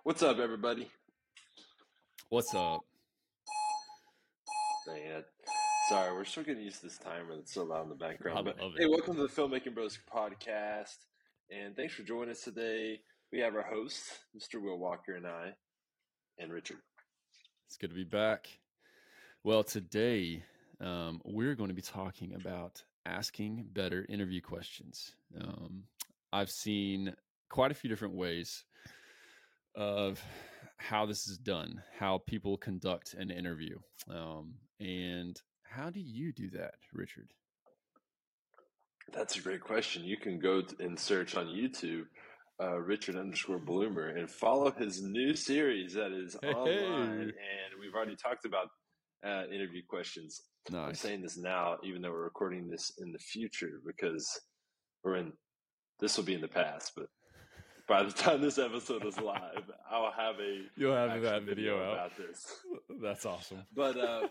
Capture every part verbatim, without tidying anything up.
What's up, everybody? What's up? Dang it. Sorry, we're still getting used to this timer that's so loud in the background. I But love hey, it. welcome to the Filmmaking Bros podcast, and thanks for joining us today. We have our host, Mister Will Walker, and I, and Richard. It's good to be back. Well, today um, we're going to be talking about asking better interview questions. Um, I've seen quite a few different ways of how this is done, how people conduct an interview. Um, and how do you do that, Richard? That's a great question. You can go and search on YouTube, uh, Richard underscore Bloomer, and follow his new series that is Hey, online. hey. And we've already talked about uh, interview questions. Nice. I'm saying this now, even though we're recording this in the future, because we're in, this will be in the past, but by the time this episode is live, I'll have a You'll have actual that video, video out. about this. That's awesome. But uh,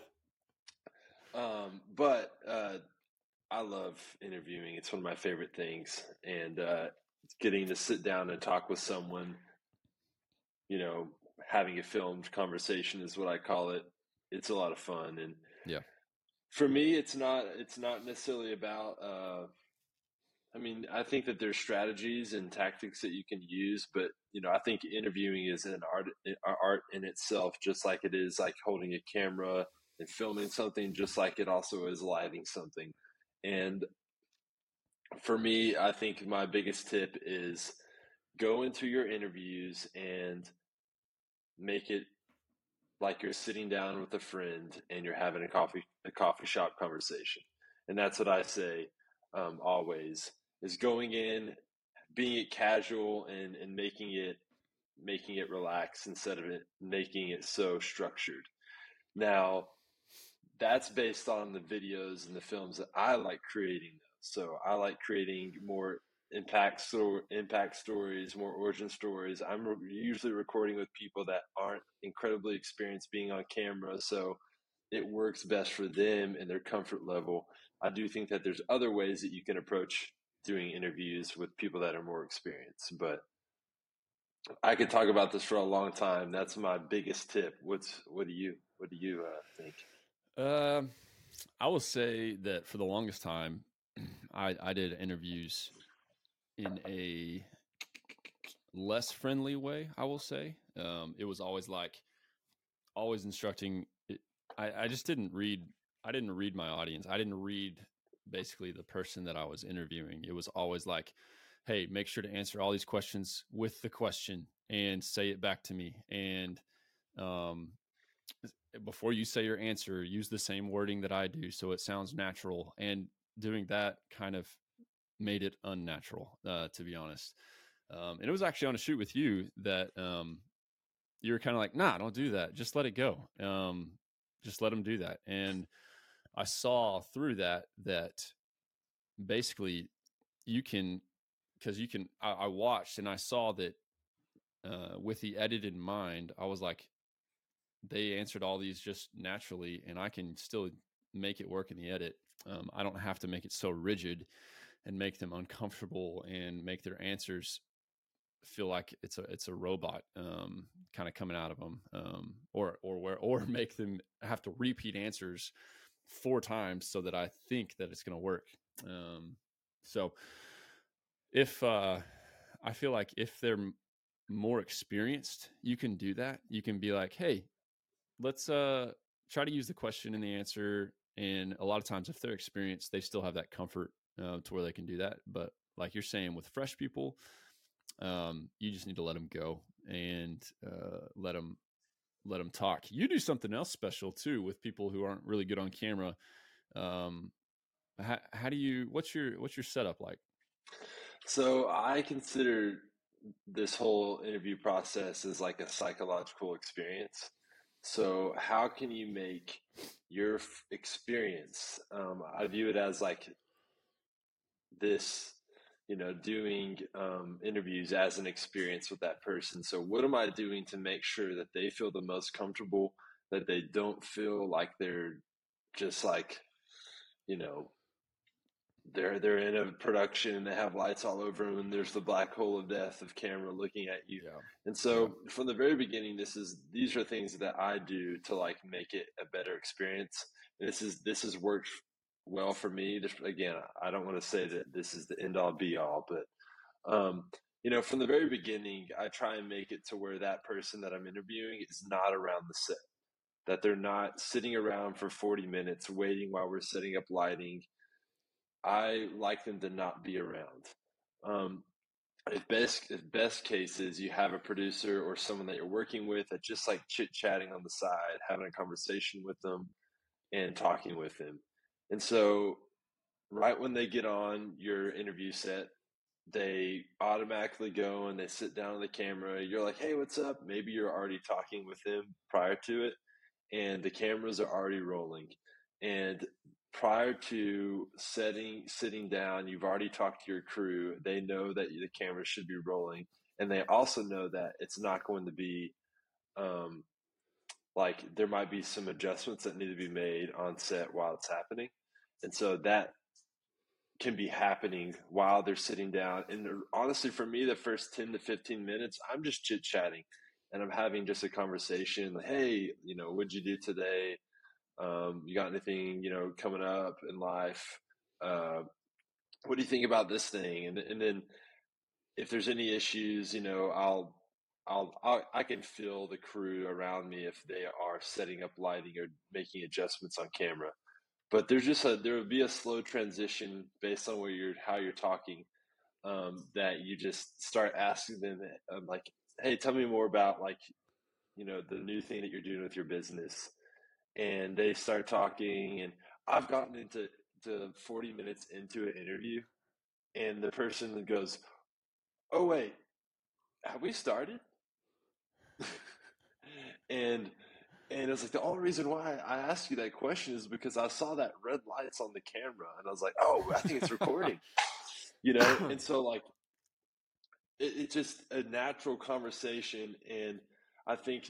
um, but uh, I love interviewing. It's one of my favorite things, and uh, getting to sit down and talk with someone, you know, having a filmed conversation is what I call it. It's a lot of fun, and yeah, for me, it's not. It's not necessarily about. Uh, I mean, I think that there's strategies and tactics that you can use, but you know, I think interviewing is an art, art in itself, just like it is like holding a camera and filming something, just like it also is lighting something. And for me, I think my biggest tip is go into your interviews and make it like you're sitting down with a friend and you're having a coffee a coffee shop conversation. And that's what I say um, always is going in, being it casual and, and making it making it relaxed instead of it making it so structured. Now, that's based on the videos and the films that I like creating. So I like creating more impact so impact stories, more origin stories. I'm re- usually recording with people that aren't incredibly experienced being on camera, so it works best for them and their comfort level. I do think that there's other ways that you can approach doing interviews with people that are more experienced, but I could talk about this for a long time. That's my biggest tip. What's what do you what do you uh, think? Um, I will say that for the longest time, I, I did interviews in a less friendly way, I will say. Um, it was always like, always instructing. It, I, I just didn't read, I didn't read my audience. I didn't read basically the person that I was interviewing. It was always like, hey, make sure to answer all these questions with the question and say it back to me. And um, before you say your answer, use the same wording that I do so it sounds natural. And doing that kind of made it unnatural, uh, to be honest. Um, and it was actually on a shoot with you that um, you were kind of like, nah, don't do that. Just let it go. Um, just let them do that. And I saw through that that basically you can, because you can, I, I watched and I saw that uh, with the edit in mind, I was like, they answered all these just naturally, and I can still make it work in the edit. Um, I don't have to make it so rigid and make them uncomfortable and make their answers feel like it's a it's a robot um, kind of coming out of them, um, or or where or make them have to repeat answers four times so that I think that it's going to work. Um, so if uh, I feel like if they're more experienced, you can do that. You can be like, hey, let's uh, try to use the question and the answer. And a lot of times, if they're experienced, they still have that comfort uh, to where they can do that. But like you're saying, with fresh people, um, you just need to let them go and uh, let them let them talk. You do something else special too with people who aren't really good on camera. Um, how, how do you? What's your what's your setup like? So I consider this whole interview process as like a psychological experience. So how can you make your f- experience? Um, I view it as like this, you know, doing um, interviews as an experience with that person. So what am I doing to make sure that they feel the most comfortable, that they don't feel like they're just like, you know, they're they're in a production and they have lights all over them and there's the black hole of death of camera looking at you. Yeah. And Yeah. so from the very beginning, this is these are things that I do to like make it a better experience. And this is this has worked well for me. Just again, I don't want to say that this is the end all be all, but um, you know, from the very beginning, I try and make it to where that person that I'm interviewing is not around the set, that they're not sitting around for forty minutes waiting while we're setting up lighting. I like them to not be around. Um, if best if best cases, you have a producer or someone that you're working with that just like chit chatting on the side, having a conversation with them and talking with them. And so, right when they get on your interview set, they automatically go and they sit down on the camera. You're like, hey, what's up? Maybe you're already talking with them prior to it, and the cameras are already rolling. And prior to setting sitting down, you've already talked to your crew. They know that the camera should be rolling, and they also know that it's not going to be um, like there might be some adjustments that need to be made on set while it's happening, and so that can be happening while they're sitting down. And honestly, for me, the first ten to fifteen minutes, I'm just chit chatting and I'm having just a conversation. Like, hey, you know, what'd you do today? Um, you got anything, you know, coming up in life? Uh, what do you think about this thing? And, and then if there's any issues, you know, I'll, I'll, I'll, I can feel the crew around me if they are setting up lighting or making adjustments on camera. But there's just a there would be a slow transition based on where you're how you're talking, um, that you just start asking them, um, like, hey, tell me more about like you know the new thing that you're doing with your business, and they start talking, and I've gotten into to forty minutes into an interview, and the person goes, oh wait, have we started? and And it's like the only reason why I asked you that question is because I saw that red lights on the camera, and I was like, "Oh, I think it's recording," you know. And so, like, it, it's just a natural conversation. And I think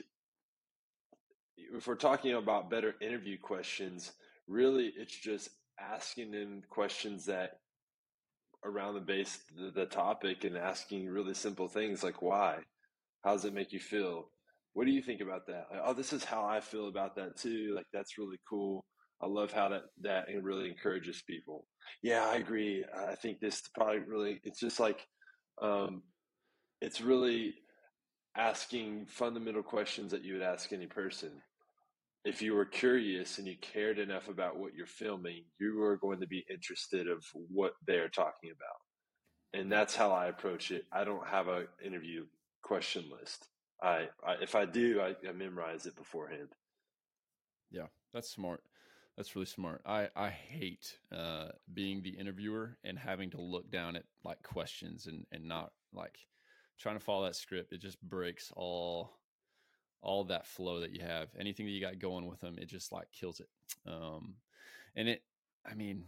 if we're talking about better interview questions, really, it's just asking them questions that around the base the, the topic, and asking really simple things like why. How does it make you feel? What do you think about that? Like, oh, this is how I feel about that too. Like, that's really cool. I love how that that really encourages people. Yeah, I agree. I think this probably really. It's just like, um, it's really asking fundamental questions that you would ask any person. If you were curious and you cared enough about what you're filming, you are going to be interested of what they're talking about. And that's how I approach it. I don't have an interview question list. I, I if I do, I, I memorize it beforehand. Yeah, that's smart. That's really smart. I I hate uh, being the interviewer and having to look down at like questions and and not like trying to follow that script. It just breaks all all that flow that you have. Anything that you got going with them, it just like kills it. Um, and it, I mean,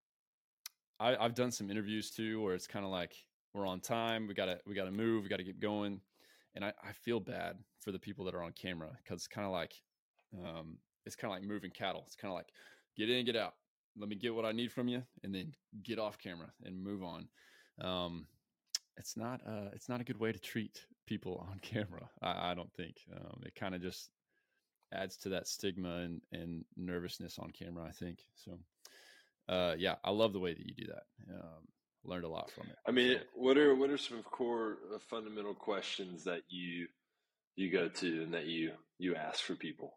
I, I've done some interviews too where it's kind of like we're on time. We gotta we gotta move. We gotta get going. And I, I feel bad for the people that are on camera because it's kind of like um, it's kind of like moving cattle. It's kind of like get in, get out. Let me get what I need from you, and then get off camera and move on. Um, it's not uh, it's not a good way to treat people on camera. I, I don't think um, it kind of just adds to that stigma and, and nervousness on camera. I think so. Uh, yeah, I love the way that you do that. Um, learned a lot from it. I mean, So what are what are some core uh, fundamental questions that you you go to and that you you ask for people?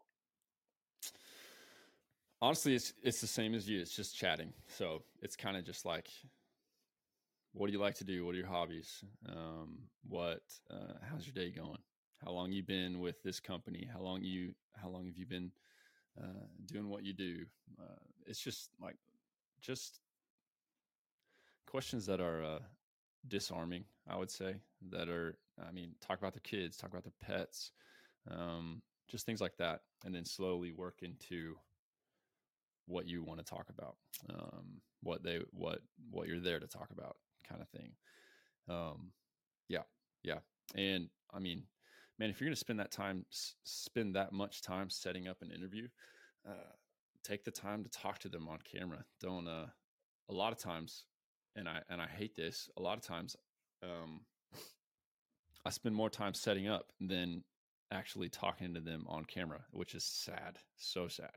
honestly, it's it's the same as you. It's just chatting. So it's kind of just like, what do you like to do? What are your hobbies? Um, what? Uh, how's your day going? How long you been with this company? How long you? How long have you been uh, doing what you do? Uh, it's just like just questions that are uh, disarming, I would say, that are, I mean, talk about their kids, talk about their pets, um, just things like that. And then slowly work into what you want to talk about, um, what they, what, what you're there to talk about kind of thing. Um, yeah. Yeah. And I mean, man, if you're going to spend that time, s- spend that much time setting up an interview, uh, take the time to talk to them on camera. Don't, uh, a lot of times, and I and I hate this. A lot of times, um, I spend more time setting up than actually talking to them on camera, which is sad. So sad.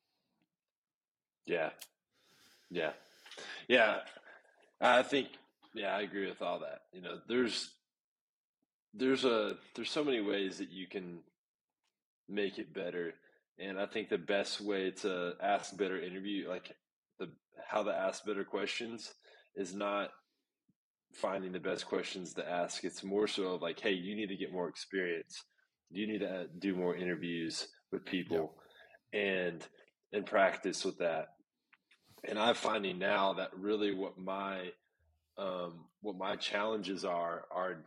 Yeah. Yeah. Yeah. I think, yeah, I agree with all that. You know, there's, there's a, there's so many ways that you can make it better. And I think the best way to ask better interview, like the, how to ask better questions is not finding the best questions to ask. It's more so of like, hey, you need to get more experience. You need to do more interviews with Yeah. people and, and practice with that. And I'm finding now that really what my, um, what my challenges are, are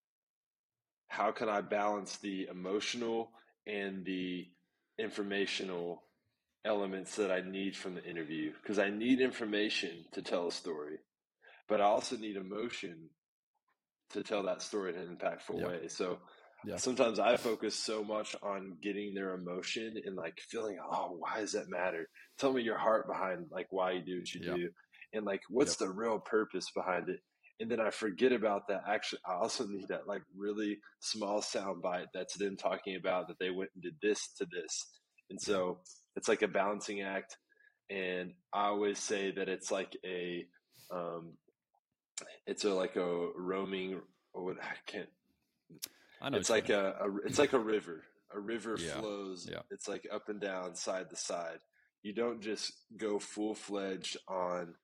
how can I balance the emotional and the informational elements that I need from the interview? Because I need information to tell a story, but I also need emotion to tell that story in an impactful Yeah. way. So Yeah. sometimes I focus so much on getting their emotion and like feeling, oh, why does that matter? Tell me your heart behind like why you do what you Yeah. do. And like, what's Yep. the real purpose behind it? And then I forget about that. Actually, I also need that like really small sound bite that's them talking about that they went and did this to this. And so it's like a balancing act. And I always say that it's like a, um, it's a like a roaming, or what I can't, I know it's what you like mean. a, a it's like a river. A river Yeah. flows. Yeah. It's like up and down, side to side. You don't just go full fledged on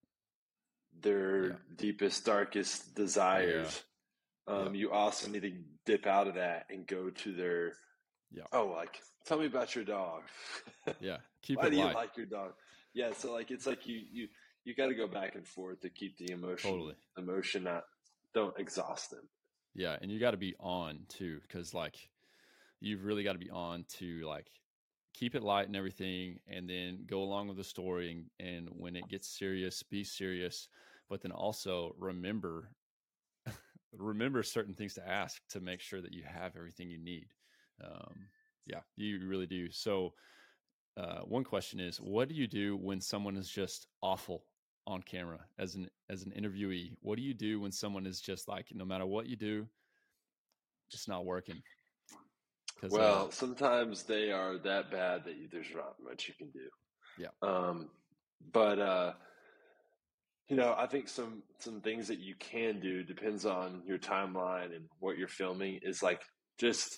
their Yeah. deepest, darkest Yeah. desires. Yeah. Um, you also need to dip out of that and go to their, Yeah. oh, like, tell me about your dog. Yeah. Keep Why it do you light. like your dog? Yeah, so like it's like you you you got to go back and forth to keep the emotion Totally. emotion not, don't exhaust them. Yeah. And you got to be on too, because like you've really got to be on to like keep it light and everything, and then go along with the story. And, and when it gets serious, be serious, but then also remember remember certain things to ask to make sure that you have everything you need. Um, yeah, you really do. So, uh, one question is, what do you do when someone is just awful on camera as an as an interviewee? What do you do when someone is just like, no matter what you do, it's not working? Because, uh, Well, sometimes they are that bad that you, there's not much you can do. yeah, Um, but uh, you know, I think some some things that you can do depends on your timeline and what you're filming. Is like just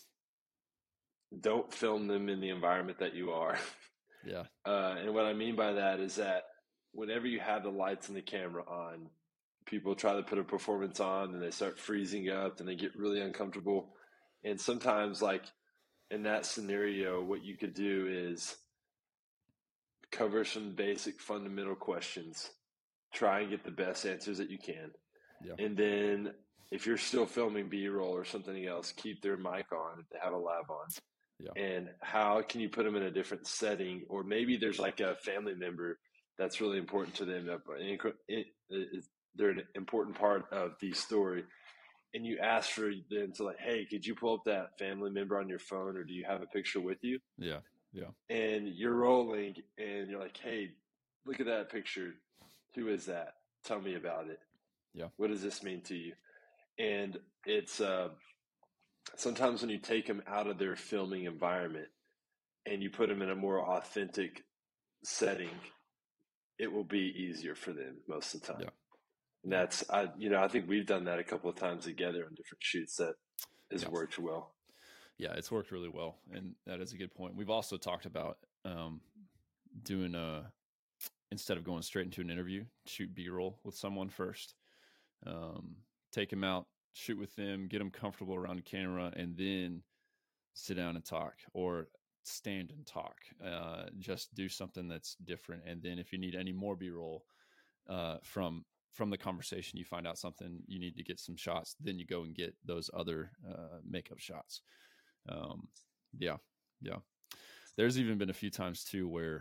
don't film them in the environment that you are. yeah, Uh, and what I mean by that is that whenever you have the lights and the camera on, people try to put a performance on and they start freezing up and they get really uncomfortable. And sometimes, like in that scenario, what you could do is cover some basic fundamental questions, try and get the best answers that you can. yeah, And then if you're still filming B-roll or something else, keep their mic on if they have a lav on. yeah, And how can you put them in a different setting? Or maybe there's like a family member that's really important to them. They're an important part of the story. And you ask for them to like, hey, could you pull up that family member on your phone, or do you have a picture with you? yeah, yeah, And you're rolling and you're like, hey, look at that picture. Who is that? Tell me about it. yeah, What does this mean to you? And it's uh, sometimes when you take them out of their filming environment and you put them in a more authentic setting, it will be easier for them most of the time. yeah. And that's, I, you know, I think we've done that a couple of times together on different shoots that has Yeah. worked well. Yeah, it's worked really well, and that is a good point. We've also talked about um, doing a instead of going straight into an interview, shoot B-roll with someone first, um, take them out, shoot with them, get them comfortable around the camera, and then sit down and talk, or stand and talk. Uh, just do something that's different, and then if you need any more B-roll uh, from from the conversation, you find out something you need to get some shots, then you go and get those other uh, makeup shots. Um, yeah, yeah. There's even been a few times too where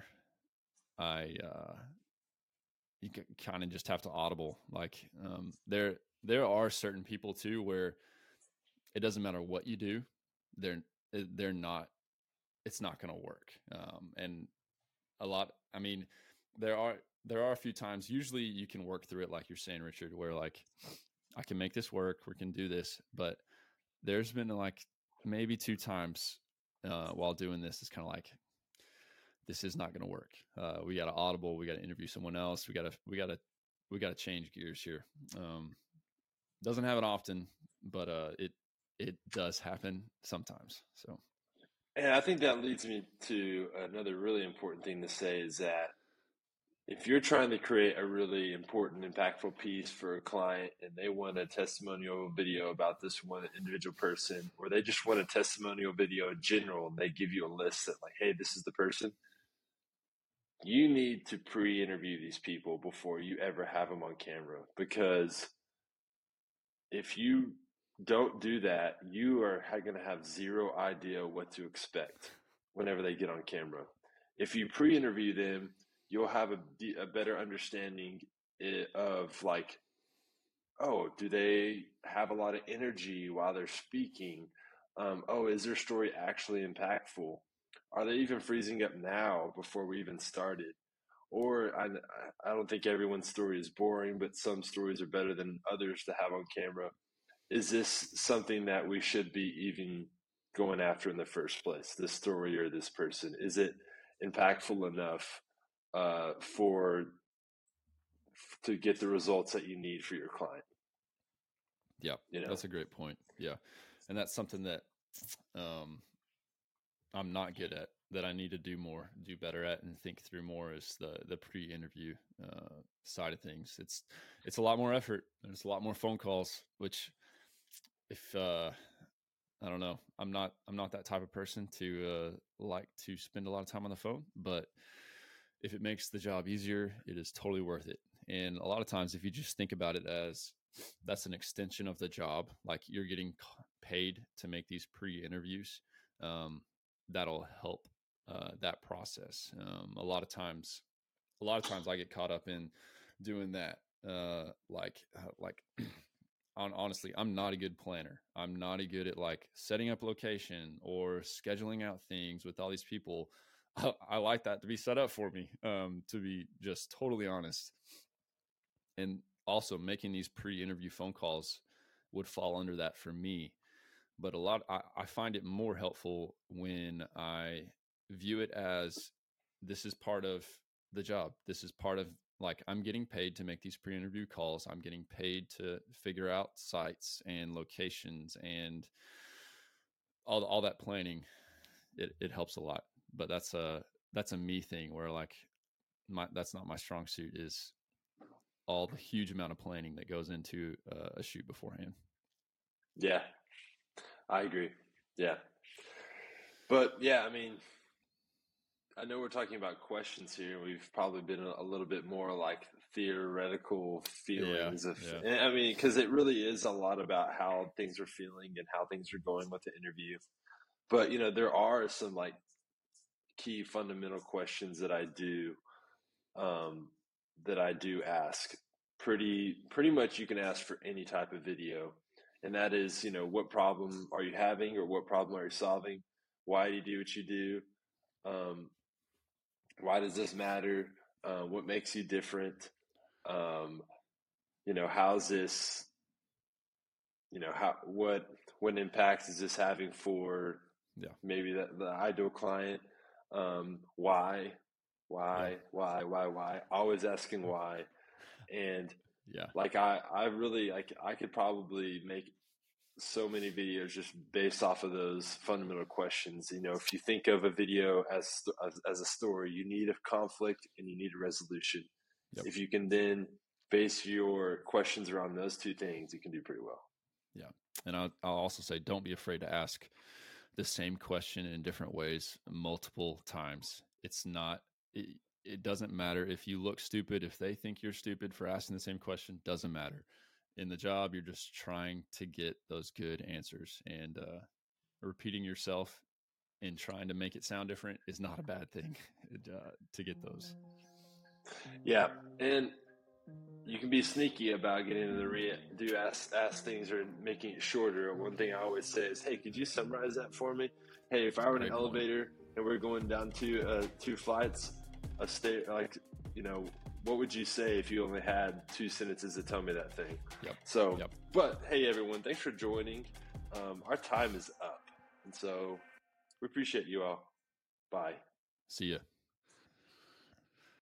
I uh, you kind of just have to audible. Like um, there there are certain people too where it doesn't matter what you do, they're they're not. It's not going to work. Um, and a lot. I mean, there are there are a few times, usually you can work through it, like you're saying, Richard, where like, I can make this work, we can do this. But there's been like maybe two times uh, while doing this, it's kind of like, this is not going to work. Uh, we got to audible. We got to interview someone else. We got to, we got to, we got to change gears here. Um, doesn't happen often, but uh, it, it does happen sometimes. So. And I think that leads me to another really important thing to say is that if you're trying to create a really important, impactful piece for a client and they want a testimonial video about this one individual person, or they just want a testimonial video in general, and they give you a list that like, hey, this is the person, you need to pre-interview these people before you ever have them on camera. Because if you don't do that, you are going to have zero idea what to expect whenever they get on camera. If you pre-interview them, you'll have a, a better understanding of like, oh, do they have a lot of energy while they're speaking? Um, oh, is their story actually impactful? Are they even freezing up now before we even started? Or I, I don't think everyone's story is boring, but some stories are better than others to have on camera. Is this something that we should be even going after in the first place, this story or this person? Is it impactful enough uh, for to get the results that you need for your client? Yeah, you know? That's a great point. Yeah, and that's something that um, I'm not good at, that I need to do more, do better at, and think through more is the the pre-interview uh, side of things. It's it's a lot more effort. There's a lot more phone calls, which if uh, I don't know, I'm not I'm not that type of person to uh, like to spend a lot of time on the phone, but if it makes the job easier, it is totally worth it. And a lot of times, if you just think about it as that's an extension of the job, like you're getting paid to make these pre-interviews, um, that'll help uh, that process. Um, a lot of times, a lot of times I get caught up in doing that. Uh, like, uh, like, on, honestly, I'm not a good planner. I'm not a good at like setting up location or scheduling out things with all these people. I, I like that to be set up for me, um, to be just totally honest. And also making these pre-interview phone calls would fall under that for me. But a lot, I, I find it more helpful when I view it as this is part of the job. This is part of like, I'm getting paid to make these pre-interview calls. I'm getting paid to figure out sites and locations and all, all that planning. It, it helps a lot, but that's a, that's a me thing where like my, that's not my strong suit, is all the huge amount of planning that goes into uh, a shoot beforehand. Yeah, I agree. Yeah. But yeah, I mean, I know we're talking about questions here. We've probably been a, a little bit more like theoretical feelings yeah, of, yeah. I mean, because it really is a lot about how things are feeling and how things are going with the interview. But, you know, there are some like key fundamental questions that I do, um, that I do ask. Pretty, pretty much you can ask for any type of video. And that is, you know, what problem are you having, or what problem are you solving? Why do you do what you do? Um, why does this matter? Uh, what makes you different? Um, you know, how's this, you know, how, what, what impact is this having for yeah. maybe the, the ideal client? Um, why, why, yeah. why, why, why, always asking why. And yeah, like, I, I really, like, I could probably make so many videos just based off of those fundamental questions. You know, if you think of a video as as, as a story, you need a conflict and you need a resolution. Yep. If you can then base your questions around those two things, you can do pretty well. Yeah. And I'll, I'll also say, don't be afraid to ask the same question in different ways multiple times. It's not, it, it doesn't matter if you look stupid. If they think you're stupid for asking the same question, doesn't matter. In the job, you're just trying to get those good answers, and uh, repeating yourself and trying to make it sound different is not a bad thing uh, to get those. Yeah. And you can be sneaky about getting into the re- do ask, ask things or making it shorter. One thing I always say is, hey, could you summarize that for me? Hey, if I were in an elevator and we're going down two, uh, two flights, a sta- like, you know, what would you say if you only had two sentences to tell me that thing? Yep. So, yep. but hey, everyone, thanks for joining. Um, our time is up. And so we appreciate you all. Bye. See ya.